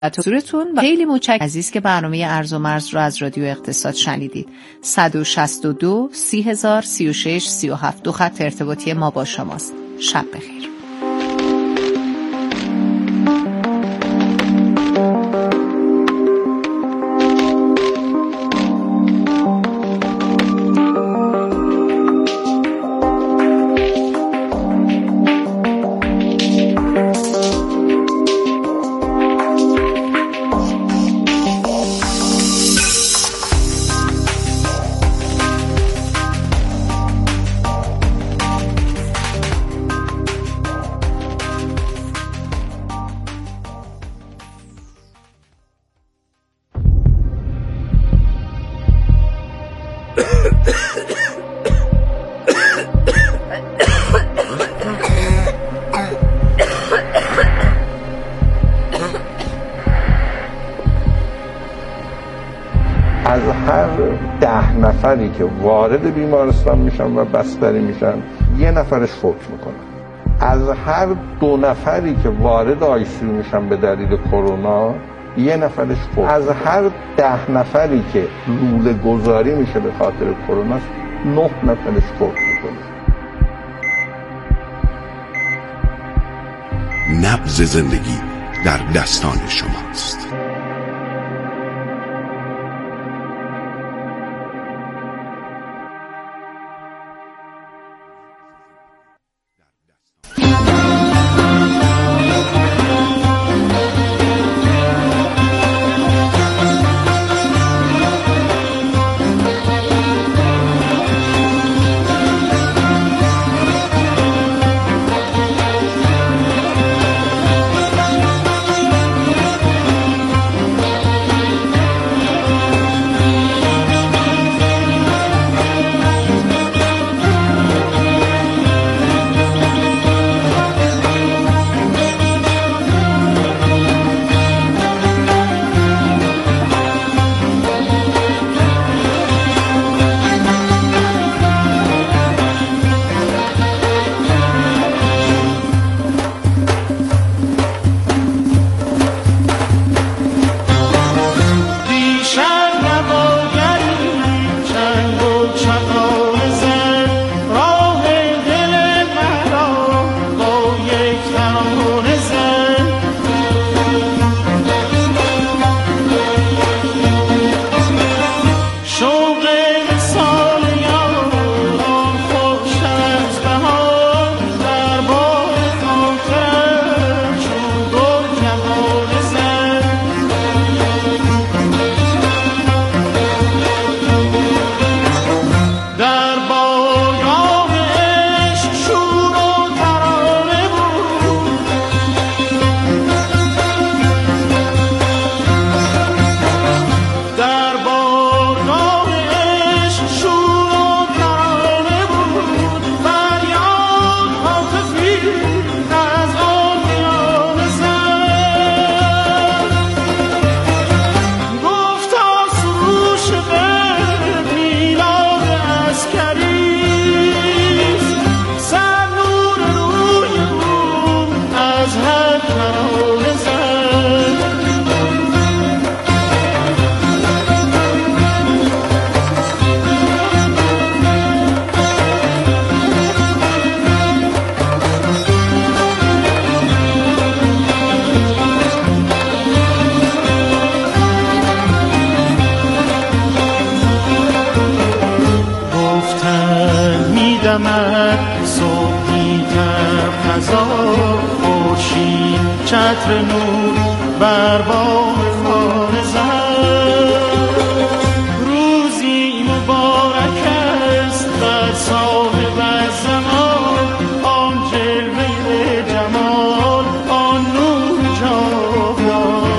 حضورتون و خیلی متشکرم عزیز که برنامه ارز و مرز رو از رادیو اقتصاد شنیدید. 162 30000 36 37 دو خط ارتباطی ما با شماست. شب بخیر. از هر 10 نفری که وارد بیمارستان میشن و بستری میشن 1 نفرش فوت میکنه. از هر 2 نفری که وارد آی‌سی میشن به دلیل کرونا 1 نفرش فوت. از هر 10 نفری که لوله گذاری میشه به خاطر کرونا 9 نفرش فوت میکنه. نبض زندگی در دستان شماست. صبحی تب خزان خورشید چتر نور بر بام خانه زد. روزی مبارک است بر صاحب زمان، آن جلوه جمال، آن نور جاودان.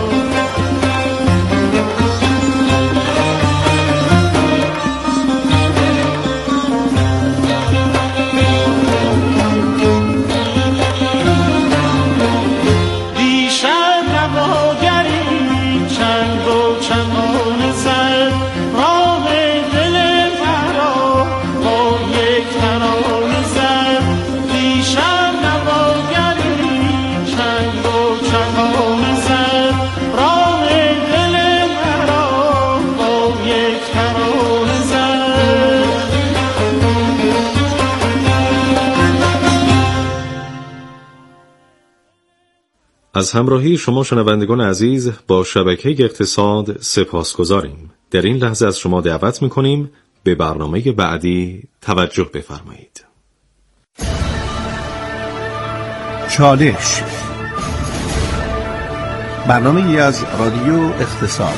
دیشب نواگری از همراهی شما شنوندگان عزیز با شبکه اقتصاد سپاسگزاریم. در این لحظه از شما دعوت می‌کنیم به برنامه بعدی توجه بفرمایید. چالش، برنامه‌ای از رادیو اقتصاد.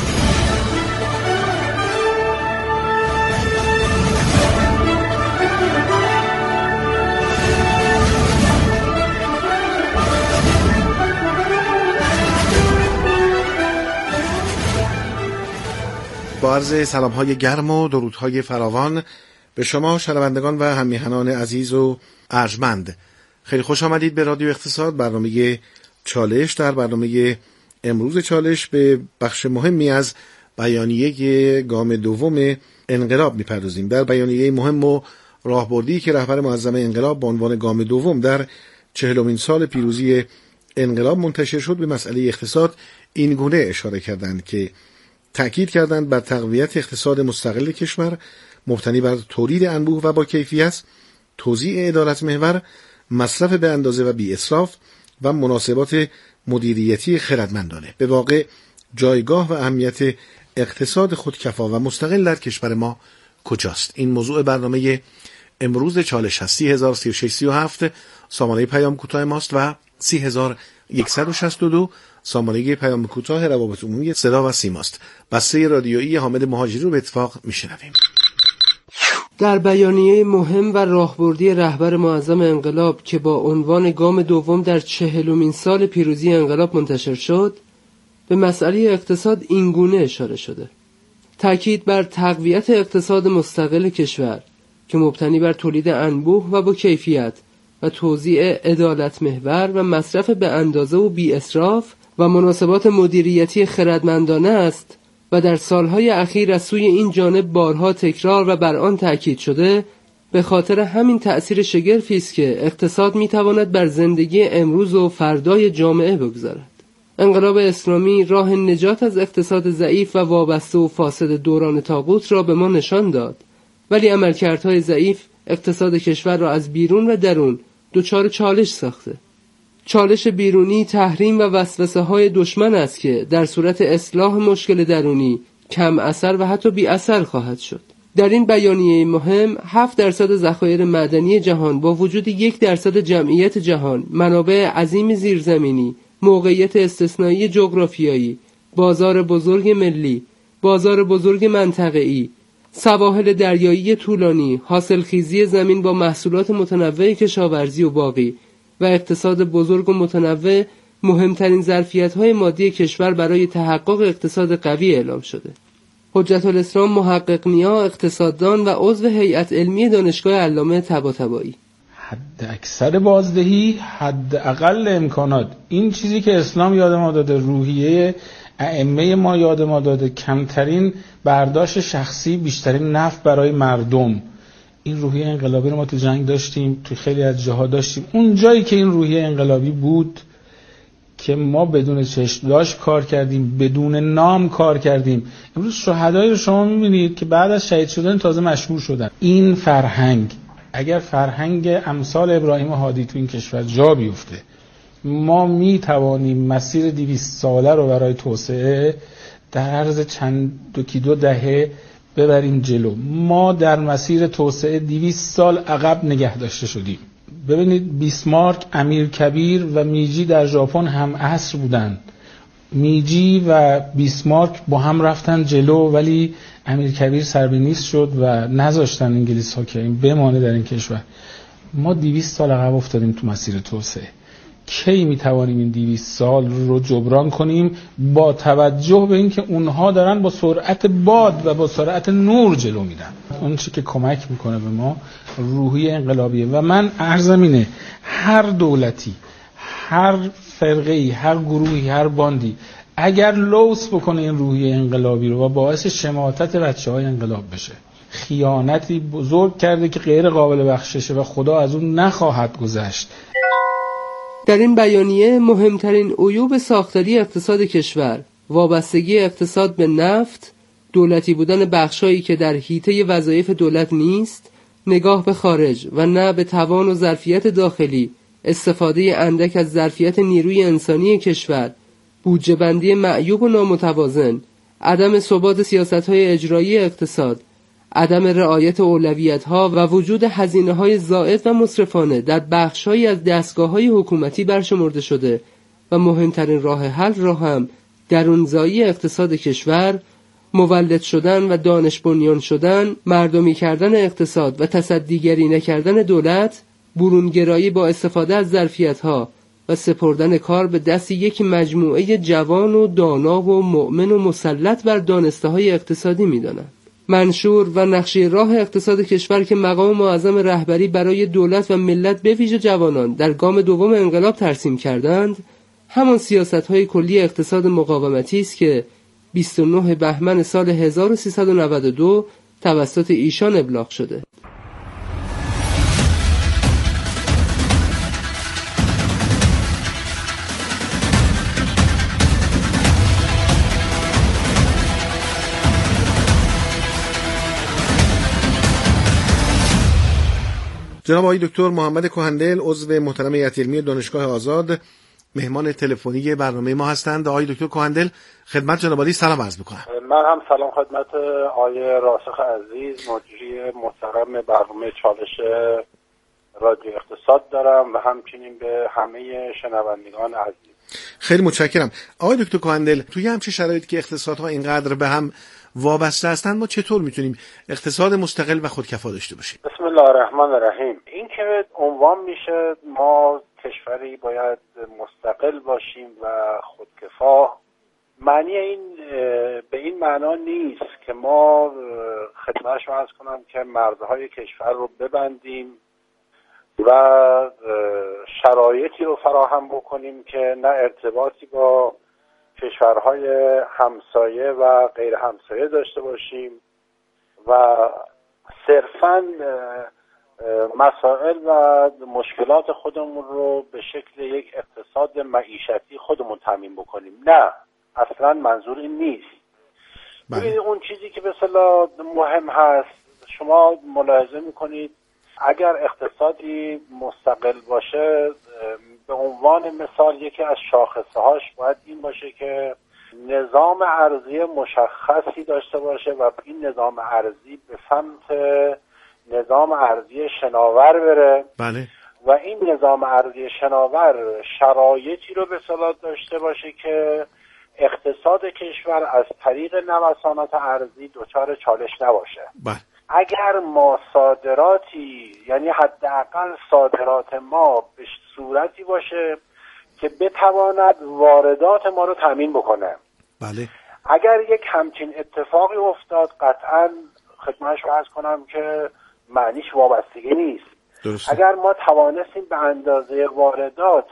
با عرض سلام‌های گرم و درودهای فراوان به شما شنوندگان و هم‌میهنان عزیز و ارجمند، خیلی خوش آمدید به رادیو اقتصاد. برنامه چالش، در برنامه امروز چالش به بخش مهمی از بیانیه گام دوم انقلاب می‌پردازیم. در بیانیه مهم و راهبردی که رهبر معظم انقلاب با عنوان گام دوم در 40مین سال پیروزی انقلاب منتشر شد، به مسئله اقتصاد این گونه اشاره کردند که تأکید کردند بر تقویت اقتصاد مستقل کشور مبتنی بر تولید انبوه و با کیفیت، توزیع عدالت محور، مصرف به اندازه و بی اسراف و مناسبات مدیریتی خردمندانه. به واقع جایگاه و اهمیت اقتصاد خودکفا و مستقل در کشور ما کجاست؟ این موضوع برنامه امروز چالش هست. 303637 سامانه پیام کوتاه ماست و 30162 سامانه پیام کوتاه روابط عمومی صدا و سیماست. بسته رادیویی حامد مهاجری رو به اتفاق میشنویم. در بیانیه مهم و راهبردی رهبر معظم انقلاب که با عنوان گام دوم در 40مین سال پیروزی انقلاب منتشر شد، به مسئله اقتصاد این گونه اشاره شده: تأکید بر تقویت اقتصاد مستقل کشور که مبتنی بر تولید انبوه و با کیفیت و توزیع عدالت محور و مصرف به اندازه و بی اسراف و مناسبات مدیریتی خردمندانه است و در سالهای اخیر از سوی این جانب بارها تکرار و بر آن تأکید شده، به خاطر همین تأثیر شگرفی است که اقتصاد میتواند بر زندگی امروز و فردای جامعه بگذارد. انقلاب اسلامی راه نجات از اقتصاد ضعیف و وابسته و فاسد دوران طاغوت را به ما نشان داد، ولی عملکردهای ضعیف اقتصاد کشور را از بیرون و درون دچار چالش ساخته. چالش بیرونی تحریم و وسوسه های دشمن است که در صورت اصلاح مشکل درونی کم اثر و حتی بی اثر خواهد شد. در این بیانیه مهم 7% ذخایر معدنی جهان با وجود 1% جمعیت جهان، منابع عظیم زیرزمینی، موقعیت استثنایی جغرافیایی، بازار بزرگ ملی، بازار بزرگ منطقه‌ای، سواحل دریایی طولانی، حاصلخیزی زمین با محصولات متنوع کشاورزی و باغی و اقتصاد بزرگ و متنوع مهمترین ظرفیت‌های مادی کشور برای تحقق اقتصاد قوی اعلام شده. حجت الاسلام محقق نیا، اقتصاددان و عضو هیئت علمی دانشگاه علامه طباطبایی: حد اکثر بازدهی، حد اقل امکانات، این چیزی که اسلام یاد ما داده، روحیه ائمه ما یاد ما داده، کمترین برداشت شخصی، بیشترین نفع برای مردم. این روحیه انقلابی رو ما تو جنگ داشتیم، تو خیلی از جاها داشتیم. اون جایی که این روحیه انقلابی بود که ما بدون چشم داشت کار کردیم، بدون نام کار کردیم. امروز شهدایی رو شما می‌بینید که بعد از شهید شدن تازه مشهور شدن. این فرهنگ، اگر فرهنگ امثال ابراهیم هادی تو این کشور جا بیفته، ما میتوانیم مسیر 200 ساله رو برای توسعه در عرض دو دهه ببریم جلو. ما در مسیر توسعه 200 سال عقب نگه داشته شدیم. ببینید بیسمارک، امیرکبیر و میجی در ژاپن هم عصر بودن. میجی و بیسمارک با هم رفتن جلو، ولی امیرکبیر سربنیست شد و نذاشتن انگلیس ها که این بمانه در این کشور. ما 200 سال عقب افتادیم تو مسیر توسعه. کی میتوانیم این 200 سال رو جبران کنیم با توجه به اینکه اونها دارن با سرعت باد و با سرعت نور جلو میرن؟ اون چی که کمک میکنه به ما روحیه انقلابیه. و من عرضم اینه، هر دولتی، هر فرقه‌ای، هر گروهی، هر باندی اگر لوث بکنه این روحیه انقلابی رو و باعث شماتت بچه‌های انقلاب بشه، خیانتی بزرگ کرده که غیر قابل بخششه و خدا از اون نخواهد گذشت. در این بیانیه مهمترین عیوب ساختاری اقتصاد کشور، وابستگی اقتصاد به نفت، دولتی بودن بخشایی که در حیطه وظایف دولت نیست، نگاه به خارج و نه به توان و ظرفیت داخلی استفاده اندک از ظرفیت نیروی انسانی کشور، بودجه بندی معیوب و نامتوازن، عدم ثبات سیاست‌های اجرایی اقتصاد، عدم رعایت اولویت‌ها و وجود هزینه‌های زائد و مصرفانه در بخش‌هایی از دستگاه‌های حکومتی برشمرده شده و مهمترین راه حل را هم درونزایی اقتصاد کشور، مولد شدن و دانش بنیان شدن، مردمی کردن اقتصاد و تصدیگری نکردن دولت، برونگرایی با استفاده از ظرفیت‌ها و سپردن کار به دست یک مجموعه جوان و دانا و مؤمن و مسلط بر دانسته‌های اقتصادی می‌دانند. منشور و نقشه راه اقتصاد کشور که مقام معظم رهبری برای دولت و ملت به ویژه جوانان در گام دوم انقلاب ترسیم کردند، همان سیاست‌های کلی اقتصاد مقاومتی است که 29 بهمن سال 1392 توسط ایشان ابلاغ شده. جناب آقای دکتر محمد کهندل، عضو محترم هیئت علمی دانشگاه آزاد، مهمان تلفنی برنامه ما هستند. آقای دکتر کهندل، خدمت جناب عالی سلام عرض می‌کنم. من هم سلام خدمت آقای راسخ عزیز، مجری محترم برنامه چالش رادیو اقتصاد دارم و همچنین به همه شنوندگان عزیز. خیلی متشکرم. آقای دکتر کهندل، توی همچین شرایطی که اقتصادها اینقدر به هم وابسته هستند، ما چطور میتونیم اقتصاد مستقل و خودکفا داشته باشیم؟ بسم الله الرحمن الرحیم. این که عنوان میشه ما کشوری باید مستقل باشیم و خودکفا، معنی این به این معنا نیست که ما خدمتش عرض کنم که مرزهای کشور رو ببندیم و شرایطی رو فراهم بکنیم که نه ارتباطی با کشورهای همسایه و غیر همسایه داشته باشیم و صرفاً مسائل و مشکلات خودمون رو به شکل یک اقتصاد معیشتی خودمون تامین بکنیم. نه، اصلا منظور این نیست. ببینید اون چیزی که به اصطلاح مهم هست، شما ملاحظه میکنید اگر اقتصادی مستقل باشه، به عنوان مثال یکی از شاخصه‌هاش باید این باشه که نظام ارزی مشخصی داشته باشه و این نظام ارزی به سمت نظام ارزی شناور بره. بله. و این نظام ارزی شناور شرایطی رو به اصطلاح داشته باشه که اقتصاد کشور از طریق نوسانات ارزی دچار چالش نباشه. بله. اگر ما صادراتی، یعنی حداقل صادرات ما به صورتی باشه که بتواند واردات ما رو تامین بکنه. بله. اگر یک همچین اتفاقی افتاد، قطعاً خدمتش عرض کنم که معنیش وابستگی نیست. درسته. اگر ما توانستیم به اندازه واردات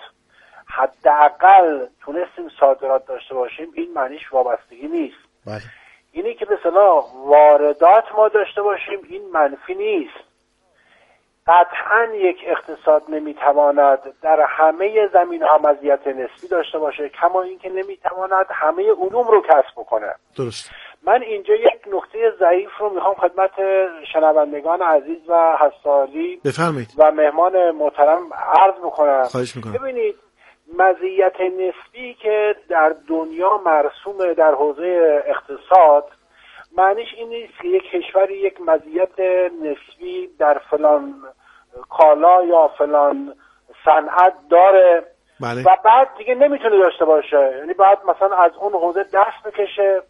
حداقل تونستیم صادرات داشته باشیم، این معنیش وابستگی نیست. بله. اینی که به اصطلاح واردات ما داشته باشیم، این منفی نیست. قطعاً یک اقتصاد نمیتواند در همه زمینه‌ها مزیت نسبی داشته باشه، کما اینکه نمیتواند همه علوم رو کسب بکنه. درست. من اینجا یک نقطه ضعیف رو میخوام خدمت شنوندگان عزیز و حسالی بفرمایید و مهمان محترم عرض بکنم. خواهش میکنم. ببینید، مزیت نسبی که در دنیا مرسومه در حوزه اقتصاد، معنیش این نیست که یک کشوری یک مزیت نسبی در فلان کالا یا فلان صنعت داره. بله. و بعد دیگه نمیتونه داشته باشه، یعنی بعد مثلا از اون حوزه دست بکشه،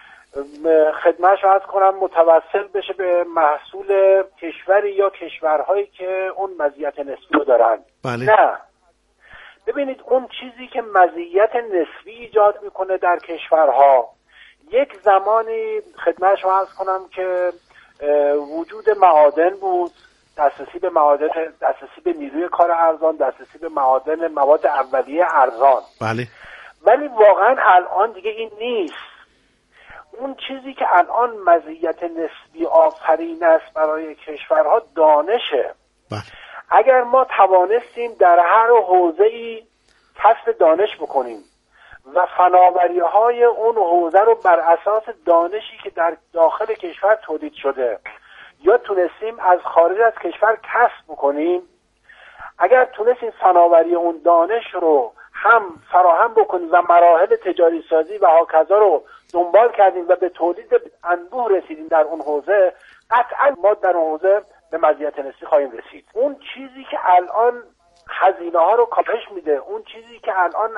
خدمتش عرض کنم متوسل بشه به محصول کشوری یا کشورهایی که اون مزیت نسبی رو دارن. بله. نه، ببینید اون چیزی که مزیت نسبی ایجاد میکنه در کشورها، یک زمانی خدمتش عرض کنم که وجود معادن بود، دسترسی به معادن، دسترسی به نیروی کار ارزان، دسترسی به معادن، مواد اولیه ارزان. بله. ولی واقعا الان دیگه این نیست. اون چیزی که الان مزیت نسبی آفرین است برای کشورها دانشه. بله. اگر ما توانستیم در هر حوزه‌ای کسب دانش بکنیم و فناوری‌های اون حوزه رو بر اساس دانشی که در داخل کشور تولید شده یا تونستیم از خارج از کشور کسب بکنیم، اگر تونستیم فناوری اون دانش رو هم فراهم بکنیم و مراحل تجاری سازی و هاکذا رو دنبال کردیم و به تولید انبوه رسیدیم در اون حوزه، قطعا ما در اون حوزه به مزیت نسبی خواهیم رسید. اون چیزی که الان هزینه ها رو کاهش میده، اون چیزی که الان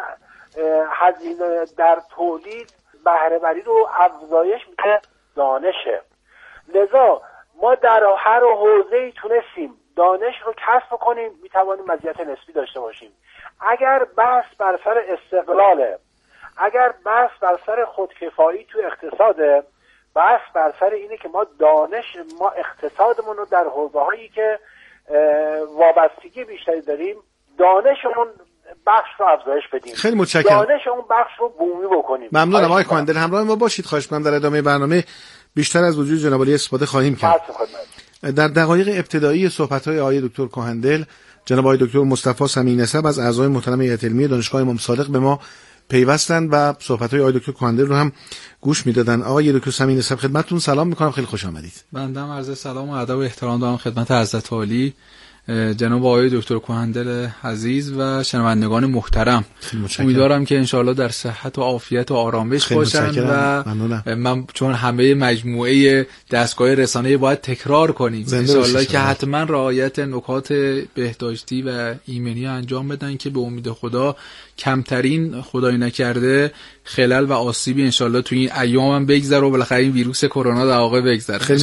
هزینه در تولید بهره وری رو افزایش میده دانشه. لذا ما در هر حوزه‌ای تونستیم دانش رو کسب کنیم میتوانیم مزیت نسبی داشته باشیم. اگر بحث بر سر استقلاله، اگر بحث بر سر خودکفایی تو اقتصاده، بحث بر سر اینه که ما اقتصادمون رو در حوزه‌هایی که وابستگی بیشتری داریم دانشمون بخش رو افزایش بدیم. خیلی متشکرم. دانش اون بخش رو بومی بکنیم. ممنونم آقای کاندل، همراه ما باشید. خواهش می‌کنم در ادامه برنامه بیشتر از وجود جناب عالی استفاده خواهیم کرد. در دقایق ابتدایی صحبت‌های آقای دکتر کاهندل، جناب آقای دکتر مصطفی سمیع نسب از اعضای محترم هیئت علمی دانشگاه امام صادق به ما پیوستند و صحبت‌های آقای دکتر کاهندل رو هم گوش می‌دادن. آقای دکتر سمیع نسب خدمتتون سلام می‌کنم، خیلی خوش آمدید. بنده هم عرض سلام و ادب و احترام دارم خدمت حضرت عالی جناب آقای دکتر کاهندل عزیز و شنوندگان محترم. امیدوارم که انشاءالله در صحت و عافیت و آرامش باشن و من چون همه مجموعه دستگاه رسانه‌ای باید تکرار کنیم انشاءالله که حتما رعایت نکات بهداشتی و ایمنی انجام بدن که به امید خدا کمترین خدای نکرده خلل و آسیبی انشاءالله تو این ایام هم بگذره و بالاخره این ویروس کرونا در واقع بگذره. خیلی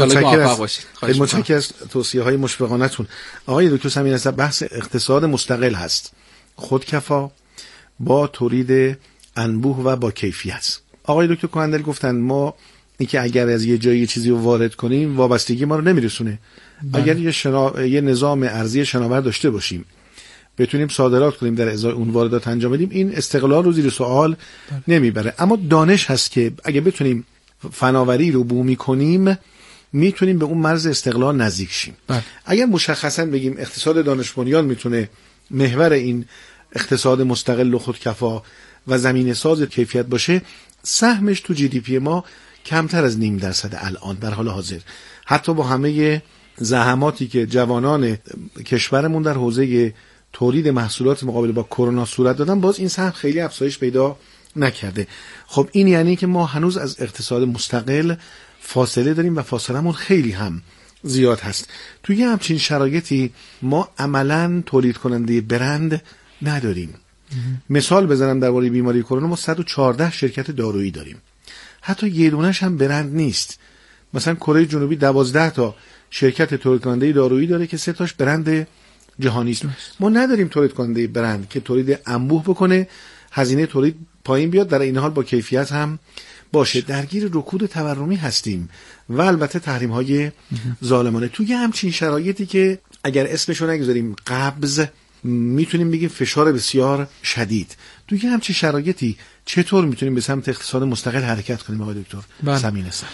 متشکرم از توصیه‌های مشفقانه‌تون. آقای دکتر سمیع نسب، بحث اقتصاد مستقل هست، خودکفا با تولید انبوه و با کیفیت. آقای دکتر کاهندل گفتن ما اینکه اگر از یه جایی چیزی رو وارد کنیم وابستگی ما رو نمیرسونه. اگر یه نظام ارزی شناور داشته باشیم، بتونیم صادرات کنیم، در ازای اون واردات انجام بدیم، این استقلال رو زیر سوال نمیبره. اما دانش هست که اگه بتونیم فناوری رو بومی کنیم میتونیم به اون مرز استقلال نزدیک شیم. اگر مشخصا بگیم اقتصاد دانش بنیان میتونه محور این اقتصاد مستقل و خودکفا و زمینه ساز کیفیت باشه، سهمش تو جی دی پی ما کمتر از 0.5% الان در حال حاضر، حتی با همه زحماتی که جوانان کشورمون در حوزه تولید محصولات مقابل با کرونا صورت دادن، باز این سهم خیلی افزایش پیدا نکرده. خب این یعنی که ما هنوز از اقتصاد مستقل فاصله داریم و فاصلمون خیلی هم زیاد هست. توی همچین شرایطی ما عملاً تولید کننده برند نداریم. مثال بزنم درباره بیماری کرونا، ما 114 شرکت دارویی داریم، حتی یه دونش هم برند نیست. مثلا کره جنوبی 12 تا شرکت تولید کننده دارویی داره که 3 تاش برند جهانی است. ما نداریم تولید کننده برند که تولید انبوه بکنه، هزینه تولید پایین بیاد، در این حال با کیفیت هم باشه. درگیر رکود تورمی هستیم و البته تحریم های ظالمانه. توی همچین شرایطی که اگر اسمشو نگذاریم قبض، میتونیم بگیم فشار بسیار شدید، توی همچین شرایطی چطور میتونیم به سمت اقتصاد مستقل حرکت کنیم آقای دکتر سمیع نسب؟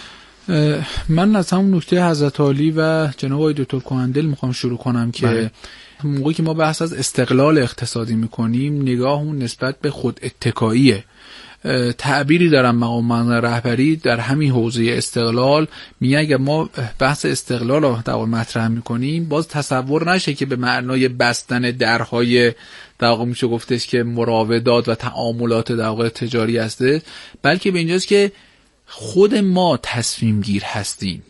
من از همون نکته حضرت عالی و جناب آقای دکتر کاهندل میخوام شروع کنم که موقعی که ما بحث از استقلال اقتصادی میکنیم نگاهمون نسبت به خود اتکاییه. تعبیری دارم مقام رهبری در همین حوزه استقلال میگه اگر ما بحث استقلال رو در واقع مطرح میکنیم باز تصور نشه که به معنای بستن درهای در واقع میشه گفتش که مراودات و تعاملات در واقع تجاری هسته، بلکه به اینجاست که خود ما تصمیم گیر هستیم.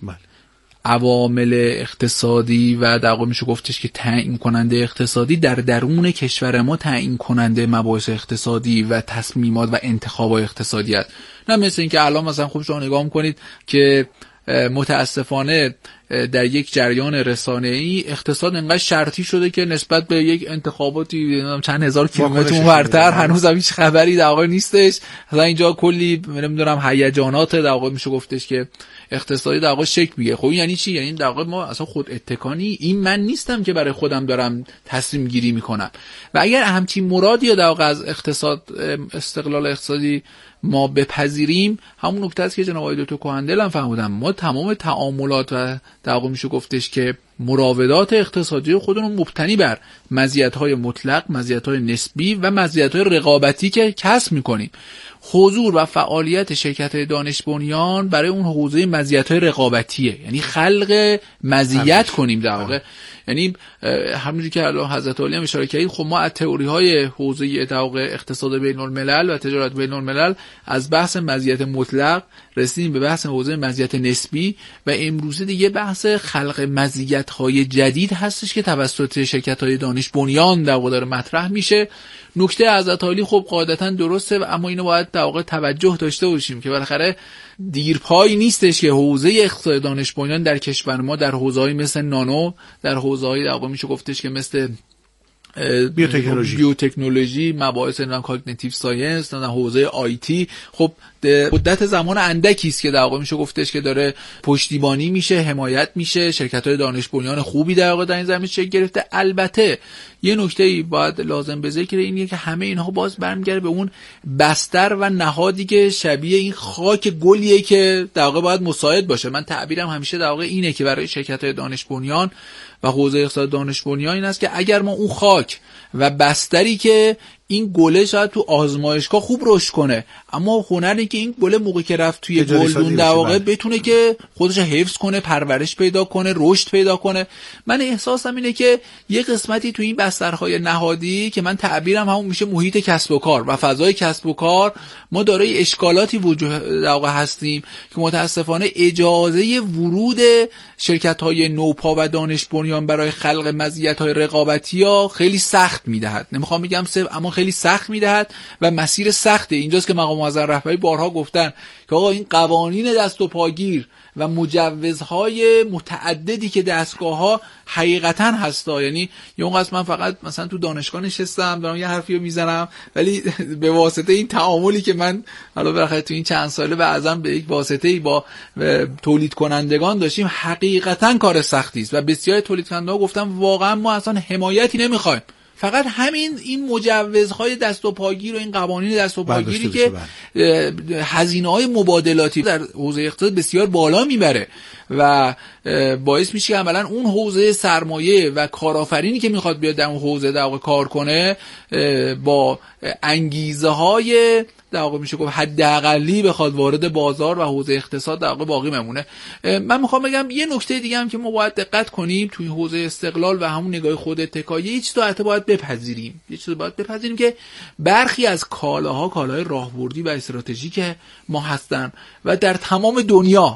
عوامل اقتصادی و در واقع میشه گفتش که تعیین کننده اقتصادی در درون کشور ما تعیین کننده مباحث اقتصادی و تصمیمات و انتخابات اقتصادی است. نه مثل این که الان مثلا خوب شما نگاه میکنید که متاسفانه در یک جریان رسانه‌ای اقتصاد انقدر شرطی شده که نسبت به یک انتخاباتی چند هزار کیلومتر اونورتر هنوز هم هیچ خبری در واقع نیستش. مثلا اینجا کلی نمیدونم هیجانات در واقع میشه گفتش که اقتصادی در واقع شکل میگیره. خب یعنی چی؟ یعنی در واقع ما اصلا خود اتکانی این من نیستم که برای خودم دارم تصمیم گیری میکنم. و اگر همچین مرادی در واقع از اقتصاد استقلال اقتصادی ما بپذیریم، همون نکته است که جناب آقای دکتر کاهندل هم فرمودن، ما تمام تعاملات و در واقع میشه گفتش که مراودات اقتصادی خودمون مبتنی بر مزیت‌های مطلق، مزیت‌های نسبی و مزیت‌های رقابتی که کسب می‌کنیم. حضور و فعالیت شرکت‌های دانش بنیان برای اون حوزه مزیت‌های رقابتیه، یعنی خلق مزیت کنیم در واقع. یعنی همونجوری که الان حضرت علی هم اشاره کردید، خب ما از تئوری‌های حوزه در واقع اقتصاد بین‌الملل و تجارت بین‌الملل از بحث مزیت مطلق رسیدیم به بحث حوزه مزیت نسبی و امروزه دیگه بحث خلق مزیت‌های جدید هستش که توسط شرکت‌های دانش بنیان در واقع داره مطرح میشه. نکته حضرت علی خب قاعدتاً درسته، اما اینو باید در واقع توجه داشته باشیم که بالاخره دیرپایی نیستش که حوزه اقتصاد دانش بنیان در کشور ما در حوزه‌های مثل نانو، در حوزه‌های در واقع میشه گفتش که مثل بیوتکنولوژی، مباحث کاگنیتیو ساینس، در حوزه آیتی، خب مدت زمان اندکی است که در واقع میشه گفتش که داره پشتیبانی میشه، حمایت میشه، شرکت‌های دانش بنیان خوبی در واقع در این زمینه شکل گرفته. البته یه نکته‌ای باید لازم به ذکر اینه که همه اینها باز برمیگره به اون بستر و نهادی که شبیه این خاک گلیه که در واقع باید مساعد باشه. من تعبیرم همیشه در واقع اینه که برای شرکت‌های دانش بنیان و حوزه اقتصاد دانش بنیان این است که اگر ما اون خاک و بستری که این گله شاید تو آزمایشگاه خوب رشد کنه، اما هنری که این گله موقعی که رفت توی گلدون در واقع بتونه که خودش حفظ کنه، پرورش پیدا کنه، رشد پیدا کنه. من احساسم اینه که یه قسمتی تو این بسترهای نهادی که من تعبیرم همون میشه محیط کسب و کار و فضای کسب و کار، ما دارای اشکالاتی وجود در واقع هستیم که متاسفانه اجازه ورود شرکت‌های نوپا و دانش بنیان برای خلق مزیت‌های رقابتی‌ها خیلی سخت میدهد. نمیخوام بگم اما خیلی سخت میدهد و مسیر سخته. اینجاست که مقام معظم رهبری بارها گفتن که آقا این قوانین دست و پاگیر و مجوزهای متعددی که دستگاه‌ها حقیقتاً هستا، یعنی یه اون قسم من فقط مثلا تو دانشگاه نشستم دارم یه حرفی رو میزنم، ولی به واسطه این تعاملی که من حالا بالاخره تو این چند ساله بعضا به یک واسطه‌ای با تولید کنندگان داشتیم، حقیقتاً کار سختی است و بسیار تولید کننده‌ها گفتن واقعا ما اصلا حمایتی نمی‌خوایم، فقط همین این مجوزهای دست و پاگیر و این قوانین دست و پاگیری که هزینه‌های مبادلاتی در حوزه اقتصاد بسیار بالا میبره و باعث میشه که عملاً اون حوزه سرمایه و کارآفرینی که میخواد بیاد در اون حوزه در واقع کار کنه با انگیزه‌های در واقع میشه گفت حداقلی بخواد وارد بازار و حوزه اقتصاد در واقع باقی بمونه. من میخوام بگم یه نکته دیگه هم که ما باید دقت کنیم توی حوزه استقلال و همون نگاه خود اتکایی، یه چیز رو باید بپذیریم که برخی از کالاهای راهبردی و استراتژیک ما هستن و در تمام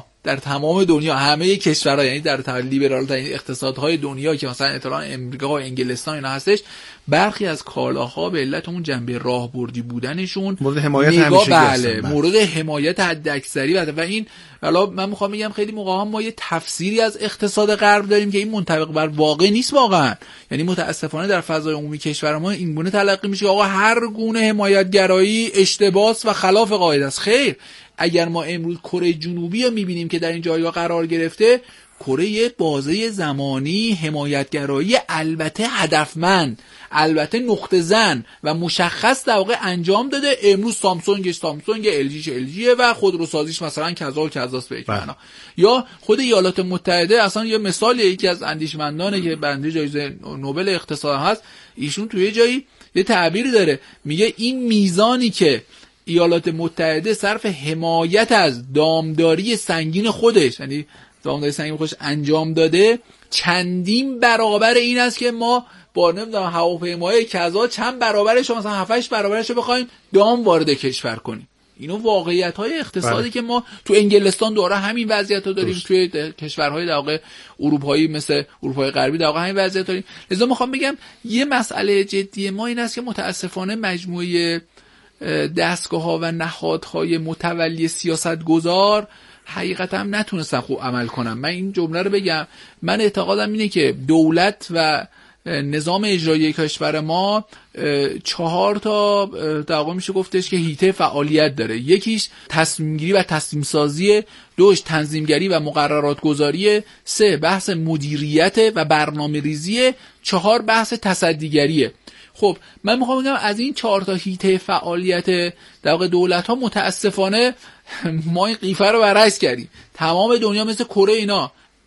دنیا همه کشورها، یعنی در لیبرال ترین اقتصادهای دنیا که مثلا اطلاع امریکا و انگلستان اینا هستش، برخی از کالاها به علت اون جنبه راهبردی بودنشون مورد حمایت همیشگی هستن، مورد حمایت حداکثری و این حالا من میخوام بگم خیلی موقعا ما یه تفسیری از اقتصاد غرب داریم که این منطبق بر واقع نیست واقعا. یعنی متاسفانه در فضای عمومی کشور ما این گونه تلقی میشه آقا هر گونه حمایتگرایی اشتباس و خلاف قاعده است. خیر، اگر ما امروز کره جنوبی رو میبینیم که در این جایگاه قرار گرفته، کره بازه زمانی حمایتگرایی البته هدفمند، البته نقطه زن و مشخص در واقع انجام داده. امروز سامسونگ، LG و خودروسازیش مثلا کذاست به یک معنا. یا خود ایالات متحده اصلا یه مثال، یکی از اندیشمندانه که برنده جایزه نوبل اقتصاد هست، ایشون توی جایی یه تعبیری داره، میگه این میزانی که ایالات متحده صرف حمایت از دامداری سنگین خودش، یعنی دامداری سنگین خودش انجام داده، چندین برابر این است که ما با نمیدونم هواپیمای کذا چند برابرش، مثلا 7-8 برابرش رو بخوایم دام وارد کشور کنیم. اینو واقعیت‌های اقتصادی که ما تو انگلستان دوره همین وضعیت رو داریم، توی کشورهای در واقع اروپایی مثل اروپای غربی در واقع همین وضعیت داریم. لذا میخوام بگم یه مسئله جدی ما این است که متاسفانه مجموعه دستگاه‌ها و نهادهای متولی سیاستگزار حقیقتا هم نتونستن خوب عمل کنن. من این جمله رو بگم، من اعتقادم اینه که دولت و نظام اجرایی کشور ما 4 تا در واقع میشه گفتش که حیطه فعالیت داره. یکیش تصمیم گیری و تصمیم سازی، 2 تنظیمگری و مقررات گذاری، 3 بحث مدیریت و برنامه ریزی، 4 بحث تصدیگریه. خب من میخوام بگم از این 4 تا حیطه فعالیت در واقع دولت ها متاسفانه ما این قیفه رو برعکس کردیم. تمام دنیا مثل کره اینا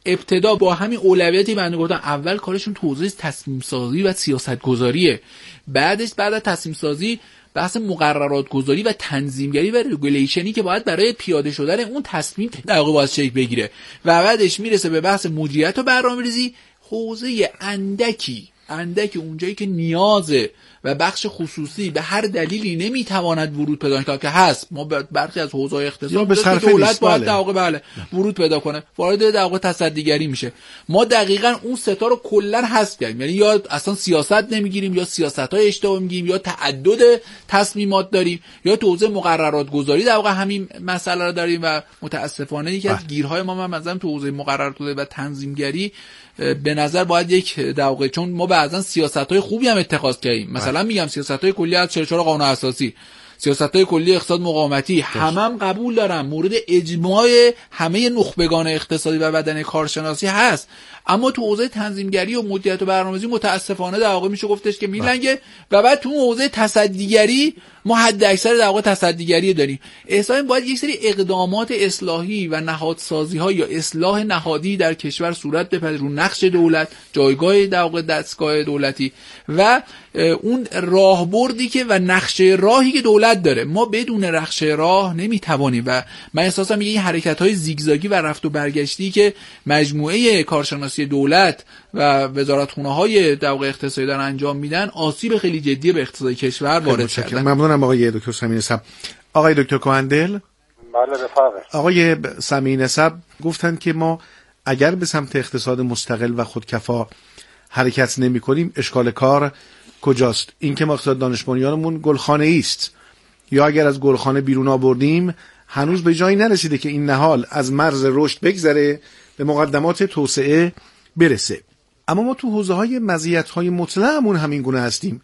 ابتدا با همین اولویتی بنده گفتم، اول کارشون تو حوزه تصمیم سازی و سیاست گذاریه، بعد از تصمیم سازی بحث مقررات گذاری و تنظیمگری و رگولیشنی که باید برای پیاده شدن اون تصمیم در واقع باید شکل بگیره و بعدش میرسه به بحث مدیریت و برنامه‌ریزی. حوزه اندکی اونجایی که نیازه و بخش خصوصی به هر دلیلی نمیتواند ورود پیدا کنه که هست، ما برخی از حوزه‌های اقتصاد دولت باید در واقع ورود پیدا کنه، وارد در واقع تصدیگری میشه. ما دقیقاً اون ستا رو کلا حذف کردیم، یعنی یا اصلا سیاست نمیگیریم یا سیاست‌های اشتباه میگیریم یا تعدد تصمیمات داریم یا تو حوزه مقررات گذاری در واقع همین مسئله رو داریم و متاسفانه یکی از گیرهای ما مثلا تو حوزه مقررات و تنظیمگری به نظر باید یک در واقع، چون ما بعضا سیاست‌های خوبی هم اتخاذ کردیم، مثلا میگم سیاست‌های کلی از 44 قانون اساسی، سیاست‌های کلی اقتصاد مقاومتی، هم قبول دارم، مورد اجماع همه نخبگان اقتصادی و بدن کارشناسی هست، اما تو حوزه تنظیمگری و مدیریت و برنامه‌ریزی متاسفانه در واقع میشه گفتش که میلنگه و بعد تو حوزه تصدیگری ما حد اکثر در واقع تصدیگری داریم. احساس باید یک سری اقدامات اصلاحی و نهادسازی‌ها یا اصلاح نهادی در کشور صورت بپذیره رو نقش دولت، جایگاه در واقع دستگاه دولتی و اون راهبردی که و نقشه راهی که دولت داره. ما بدون نقشه راه نمیتوانیم و من احساسم میگه این حرکت‌های زیگزاگی و رفت و برگشتی که مجموعه کارشناسی دولت و وزارتخونه‌های در واقع اقتصادی دارن انجام میدن آسیب خیلی جدی به اقتصاد کشور وارد کرده. ممنونم آقای دکتر سمیع صبر. آقای دکتر کهندل. بله بفرمایید. آقای سمیع صبر گفتن که ما اگر به سمت اقتصاد مستقل و خودکفا حرکت نمی‌کنیم اشکال کار کجاست؟ این که ما اقتصاد دانش بنیانمون گلخانه‌ای است یا اگر از گلخانه بیرون آوردیم هنوز به جایی نرسیده که این نهال از مرز رشد بگذره به مقدمات توسعه برسه. اما ما تو حوزه‌های مزیت‌های مطلقمون همین گونه هستیم.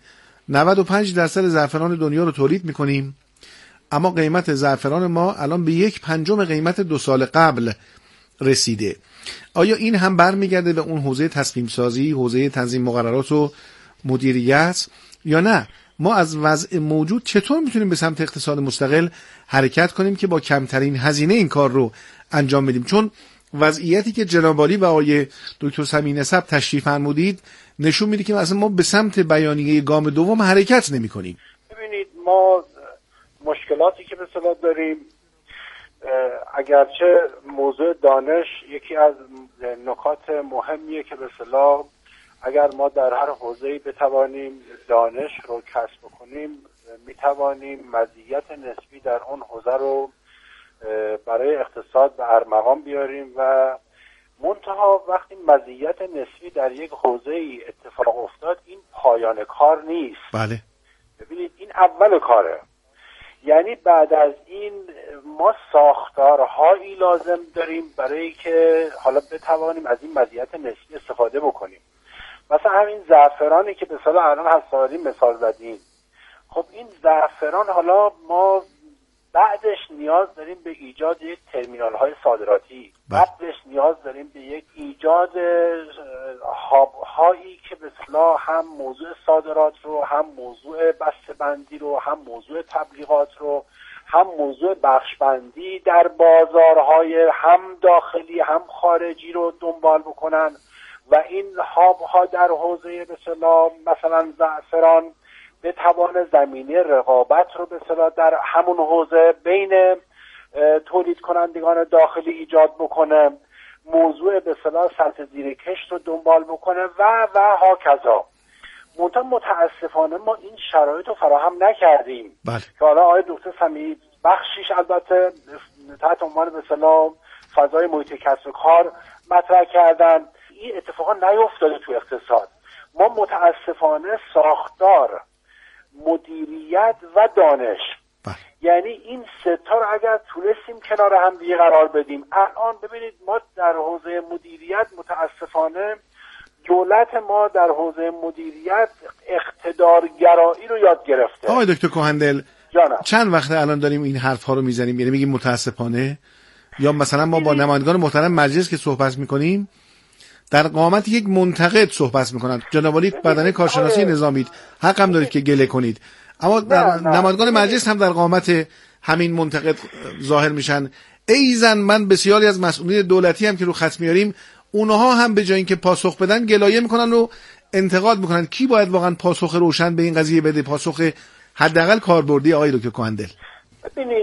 95% زعفران دنیا رو تولید می‌کنیم اما قیمت زعفران ما الان به 1/5 قیمت 2 سال قبل رسیده. آیا این هم برمیگرده به اون حوزه تصمیم سازی، حوزه تنظیم مقررات و مدیریت یا نه؟ ما از وضع موجود چطور میتونیم به سمت اقتصاد مستقل حرکت کنیم که با کمترین هزینه این کار رو انجام بدیم؟ چون وضعیتی که جناب عالی و آقای دکتر سمیع صبر تشریح فرمودید نشون میده که مثلا ما به سمت بیانیه گام دوم حرکت نمی‌کنیم. ببینید ما مشکلاتی که به اصطلاح داریم، اگرچه موضوع دانش یکی از نکات مهمیه که به اصطلاح اگر ما در هر حوزه‌ای بتوانیم دانش رو کسب کنیم میتوانیم مزیت نسبی در اون حوزه رو برای اقتصاد به ارمغان بیاریم و منتها وقتی مزیت نسبی در یک حوزه‌ای اتفاق افتاد این پایان کار نیست. بله. ببینید این اول کاره، یعنی بعد از این ما ساختارهایی لازم داریم برای که حالا بتوانیم از این مزیت نسبی استفاده بکنیم. مثلا همین زعفرانی که به سال الان هستاری مثال زدیم، خب این زعفران حالا ما بعدش نیاز داریم به ایجاد یک ترمینال های صادراتی، بعدش نیاز داریم به یک ایجاد هاب هایی که به اصطلاح هم موضوع صادرات رو، هم موضوع بسته‌بندی رو، هم موضوع تبلیغات رو، هم موضوع بخشبندی در بازارهای هم داخلی هم خارجی رو دنبال بکنن و این هاب ها در حوزه به اصطلاح مثلا زعفران به توان زمینه رقابت رو به اصطلاح در همون حوزه بین تولید کنندگان داخلی ایجاد بکنه، موضوع به اصطلاح سطح زیر کشت رو دنبال بکنه و هاکذا. متاسفانه ما این شرایط رو فراهم نکردیم. بله. که حالا آقای دکتر سمیع بخشیش البته تحت عنوان به اصطلاح فضای محیط کسب و کار مطرح کردن، این اتفاقا نیفتاده تو اقتصاد. ما متاسفانه ساختار، مدیریت و دانش یعنی این سه تا رو اگر تونستیم کنار هم دیگه قرار بدیم، الان ببینید ما در حوزه مدیریت متاسفانه دولت ما در حوزه مدیریت اقتدارگرایی رو یاد گرفته. آقای دکتر کهندل جانم، چند وقت الان داریم این حرف ها رو میزنیم؟ یعنی میگیم متاسفانه، یا مثلا ما با نمایندگان محترم مجلس که صحبت میکنیم در قامت یک منتقد صحبت میکنن. جناب عالی بدنه کارشناسی نظامی حق هم دارید که گله کنید، اما نمایندگان مجلس هم در قامت همین منتقد ظاهر میشن. ای زن من بسیاری از مسئولین دولتی هم که رو خط میاریم اونها هم به جای اینکه پاسخ بدن گلایه میکنن و انتقاد میکنن. کی باید واقعا پاسخ روشن به این قضیه بده، پاسخ حداقل کاربردی؟ آقای دکتر کوهندل. ببینید